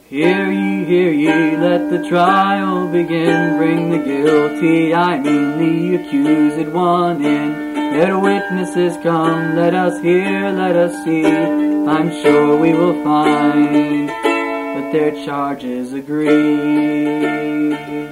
Hear ye, let the trial begin. Bring the guilty, I mean the accused one in. Let witnesses come, let us hear, let us see. I'm sure we will find that their charges agree.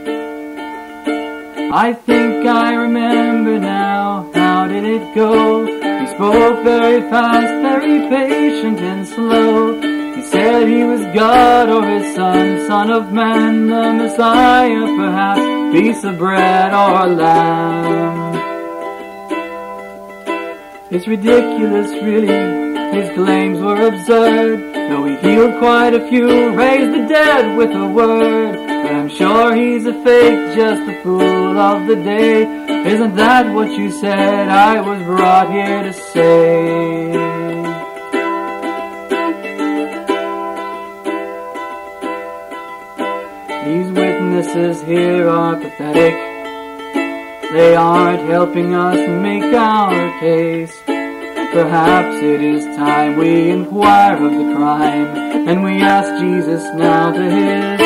I think I remember now, how did it go? He spoke very fast, very patient and slow. He said he was God or his son, Son of Man, the Messiah, perhaps, piece of bread or lamb. It's ridiculous, really, his claims were absurd. Though he healed quite a few, raised the dead with a word. But I'm sure he's a fake, just a fool of the day. Isn't that what you said I was brought here to say? These witnesses here are pathetic. They aren't helping us make our case. Perhaps it is time we inquire of the crime, and we ask Jesus now to his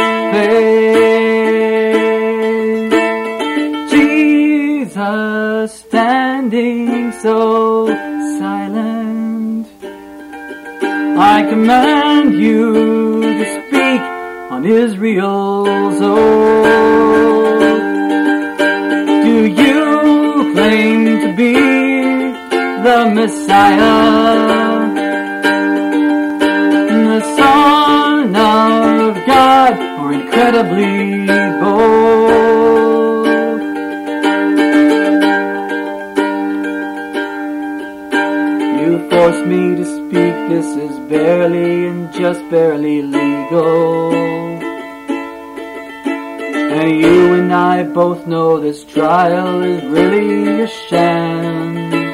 face. Jesus standing so silent, I command you to speak on Israel's oath. Do you claim to be the Messiah, the Son of God, or incredibly bold? You force me to speak, this is barely and just barely legal. And you and I both know this trial is really a sham.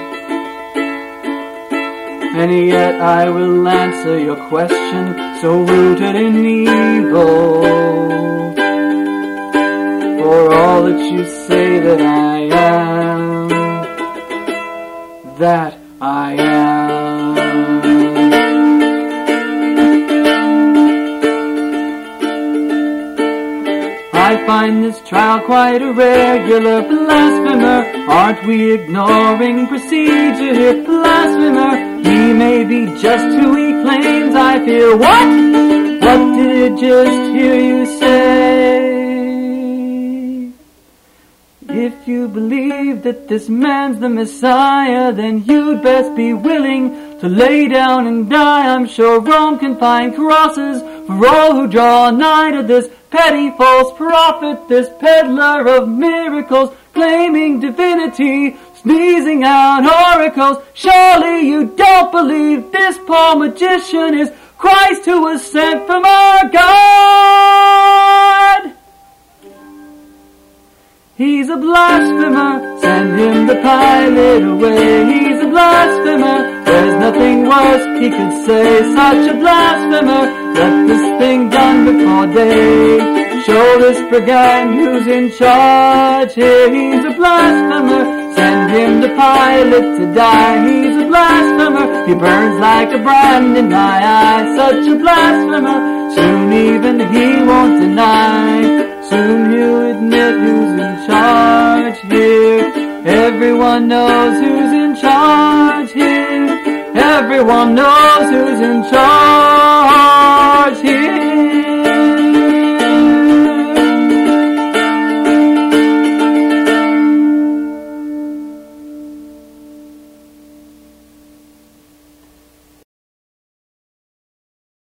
And yet I will answer your question, so rooted in evil. For all that you say that I am, that I am. I find this trial quite a regular. Blasphemer, aren't we ignoring procedure here? Blasphemer, he may be just who he claims. I fear what? What did I just hear you say? If you believe that this man's the Messiah, then you'd best be willing to lay down and die. I'm sure Rome can find crosses for all who draw nigh to this petty false prophet, this peddler of miracles, claiming divinity, sneezing out oracles. Surely you don't believe this poor magician is Christ who was sent from our God? He's a blasphemer, send him to Pilate away. He's a blasphemer, there's nothing worse he could say. Such a blasphemer, let this thing done before day. Show this brigand who's in charge here. He's a blasphemer, send him to Pilate to die. He's a blasphemer, he burns like a brand in my eye. Such a blasphemer, soon even he won't deny. Soon he'll admit who's in charge here. Everyone knows who's in charge here. Everyone knows who's in charge here.